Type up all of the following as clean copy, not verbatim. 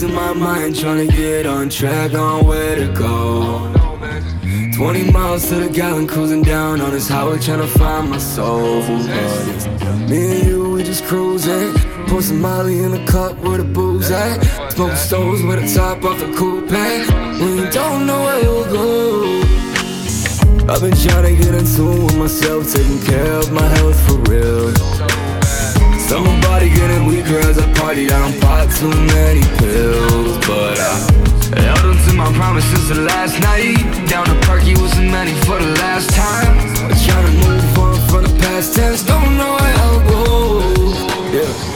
in my mind, trying to get on track on where to go. 20 miles to the gallon, cruising down on this highway, trying to find my soul. Me and you, we just cruising. Pour some Molly in a cup where the booze at. Smoking stoves with the top off the coupe. We don't know where we'll go. I've been trying to get in tune with myself, taking care of my health for real. So my body getting weaker as I party. I don't pop too many pills, but I held on to my promise since the last night. Down to Perky with some money for the last time. I'm trying to move on from the past tense, don't know where I'll go. Yeah.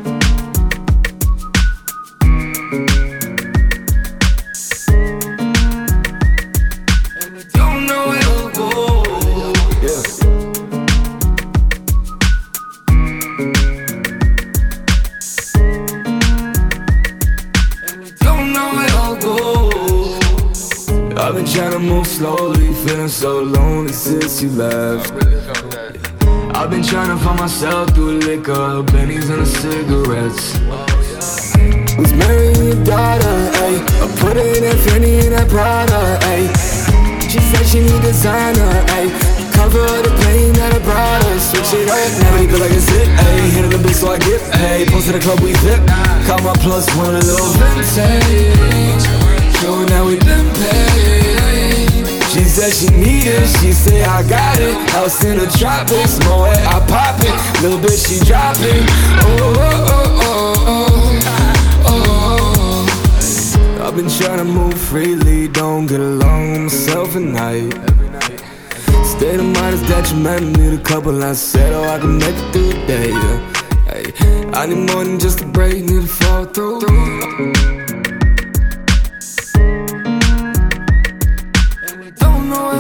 I've been trying to move slowly, feeling so lonely since you left. I've been trying to find myself through liquor, bennies and the cigarettes. Who's marrying your daughter, ayy? I put her in that Fanny and that Prada, ayy. She said she need designer, ayy. Cover the pain that I brought her, switch it up, now leave it like a zip, ayy. Hit a little bit so I get paid, post to the club we zip. Call my plus one a little vintage, showing that we been paid. She said she need it, she say I got it. House in the tropics, Moet, I pop it. Little bit she drop it. Oh, oh, oh, oh, oh, oh. I've been trying to move freely, don't get along with myself at night. State of mind is detrimental, need a couple I said, oh I can make it through the day, yeah. Hey, I need more than just a break, need to fall through. Don't know